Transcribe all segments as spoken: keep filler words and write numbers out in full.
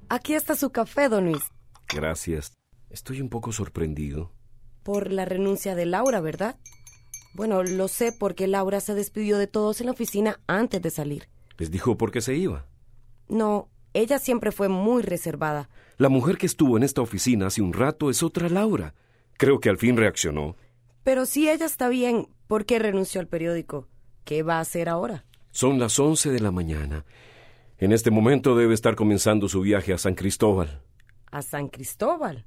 Aquí está su café, don Luis. Gracias. Estoy un poco sorprendido. Por la renuncia de Laura, ¿verdad? Bueno, lo sé porque Laura se despidió de todos en la oficina antes de salir. ¿Les dijo por qué se iba? No, ella siempre fue muy reservada. La mujer que estuvo en esta oficina hace un rato es otra Laura. Creo que al fin reaccionó. Pero si ella está bien, ¿por qué renunció al periódico? ¿Qué va a hacer ahora? Son las once de la mañana. En este momento debe estar comenzando su viaje a San Cristóbal. ¿A San Cristóbal?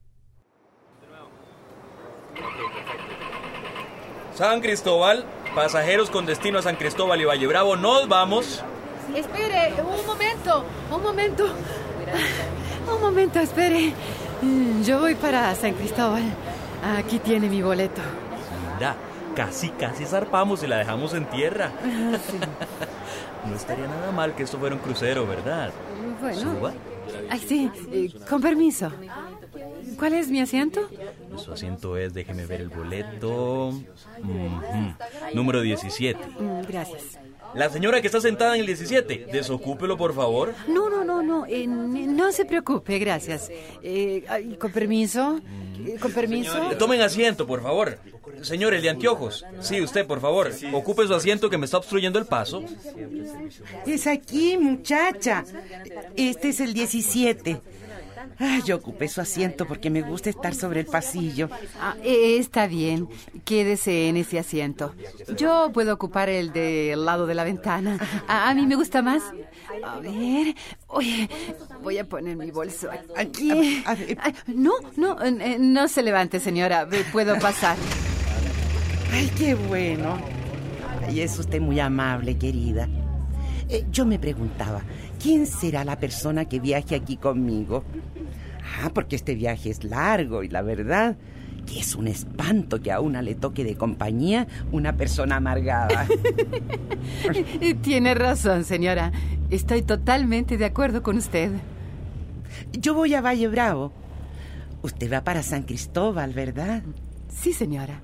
San Cristóbal, pasajeros con destino a San Cristóbal y Valle Bravo, nos vamos. Espere, un momento, un momento. Un momento, espere. Yo voy para San Cristóbal. Aquí tiene mi boleto. Mira, casi, casi zarpamos y la dejamos en tierra. Sí. No estaría nada mal que esto fuera un crucero, ¿verdad? Bueno. Suba. Ay, sí, eh, con permiso. ¿Cuál es mi asiento? Su asiento es, déjeme ver el boleto. Uh-huh. Número diecisiete. Mm, gracias. La señora que está sentada en el diecisiete, desocúpelo, por favor. No, no, no, no, eh, no se preocupe, gracias. Eh, ay, con permiso, eh, con permiso. Eh, Tomen asiento, por favor. Señor, el de anteojos. Sí, usted, por favor. Ocupe su asiento que me está obstruyendo el paso. Es aquí, muchacha. Este es el diecisiete. Ah, yo ocupé su asiento porque me gusta estar sobre el pasillo. Ah, eh, está bien, quédese en ese asiento. Yo puedo ocupar el del lado de la ventana. A, a mí me gusta más. A ver, oye, voy a poner mi bolso aquí. A, a, a, Ay, no, no, eh, no se levante, señora. Puedo pasar. Ay, qué bueno. Ay, es usted muy amable, querida. Eh, yo me preguntaba, ¿quién será la persona que viaje aquí conmigo? Ah, porque este viaje es largo y la verdad que es un espanto que a una le toque de compañía una persona amargada. Tiene razón, señora. Estoy totalmente de acuerdo con usted. Yo voy a Valle Bravo. Usted va para San Cristóbal, ¿verdad? Sí, señora.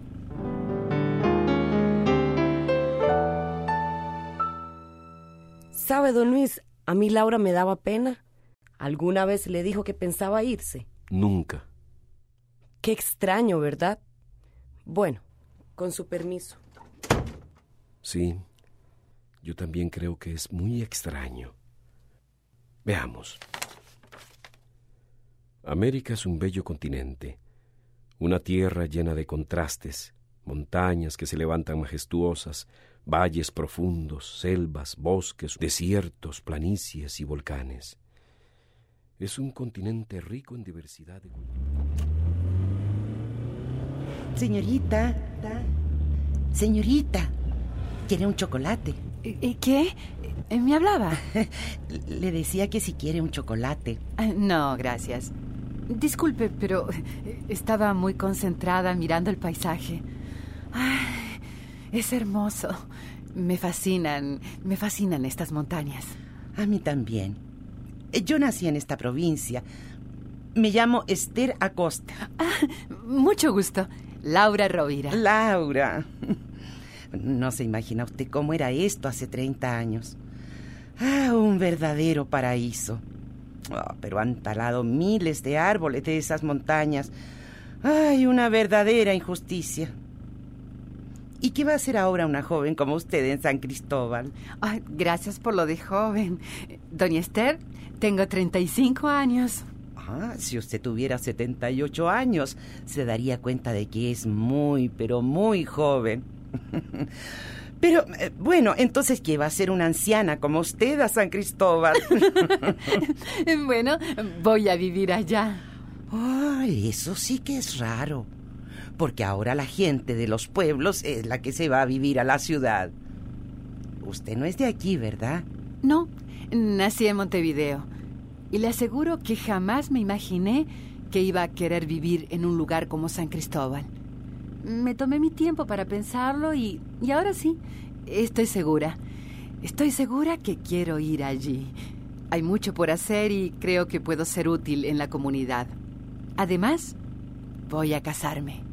¿Sabe, don Luis? A mí Laura me daba pena. ¿Alguna vez le dijo que pensaba irse? Nunca. Qué extraño, ¿verdad? Bueno, con su permiso. Sí, yo también creo que es muy extraño. Veamos. América es un bello continente, una tierra llena de contrastes, montañas que se levantan majestuosas, valles profundos, selvas, bosques, desiertos, planicies y volcanes. Es un continente rico en diversidad de culturas. Señorita, señorita, ¿quiere un chocolate? ¿Qué? ¿Me hablaba? Le decía que si quiere un chocolate. No, gracias. Disculpe, pero estaba muy concentrada mirando el paisaje. Ay, es hermoso. Me fascinan, me fascinan estas montañas. A mí también. Yo nací en esta provincia. Me llamo Esther Acosta. Ah, mucho gusto. Laura Rovira. Laura. No se imagina usted cómo era esto hace treinta años. Ah, un verdadero paraíso. Oh, pero han talado miles de árboles de esas montañas. Ay, una verdadera injusticia. ¿Y qué va a hacer ahora una joven como usted en San Cristóbal? Ay, gracias por lo de joven. Doña Esther, tengo treinta y cinco años. Ah, si usted tuviera setenta y ocho años, se daría cuenta de que es muy, pero muy joven. Pero, eh, bueno, entonces, ¿qué va a ser una anciana como usted a San Cristóbal? Bueno, voy a vivir allá. Ay, eso sí que es raro. Porque ahora la gente de los pueblos es la que se va a vivir a la ciudad. Usted no es de aquí, ¿verdad? No, nací en Montevideo. Y le aseguro que jamás me imaginé que iba a querer vivir en un lugar como San Cristóbal. Me tomé mi tiempo para pensarlo y, y ahora sí, estoy segura. Estoy segura que quiero ir allí. Hay mucho por hacer y creo que puedo ser útil en la comunidad. Además, voy a casarme.